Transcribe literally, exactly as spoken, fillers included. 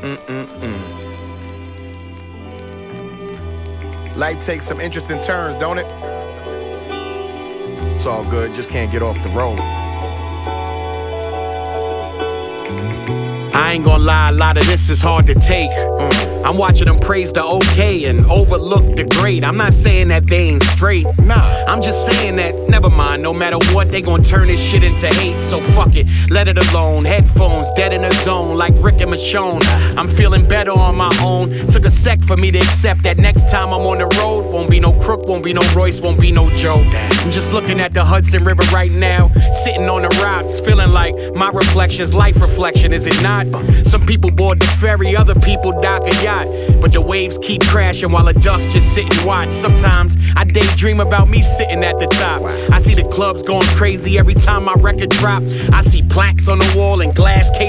Mm-mm-mm. Life takes some interesting turns, don't it? It's all good, just can't get off the road. I ain't gonna lie, a lot of this is hard to take. Mm. I'm watching them praise the okay and overlook the great. I'm not saying that they ain't straight. Nah. I'm just saying that, never mind, no matter what, they gon' turn this shit into hate. So fuck it, let it alone. Headphones, dead in the zone, like Rick and Michonne. I'm feeling better on my own. Took a sec for me to accept that next time I'm on the road, won't be no Crook, won't be no Royce, won't be no Joe. I'm just looking at the Hudson River right now, sitting on the rocks, feeling like my reflection's life reflection, is it not? Some people board the ferry, other people dock a yacht, but the waves keep crashing while the ducks just sit and watch. Sometimes I daydream about me sitting at the top. I see the clubs going crazy every time my record drop. I see plaques on the wall and glass cases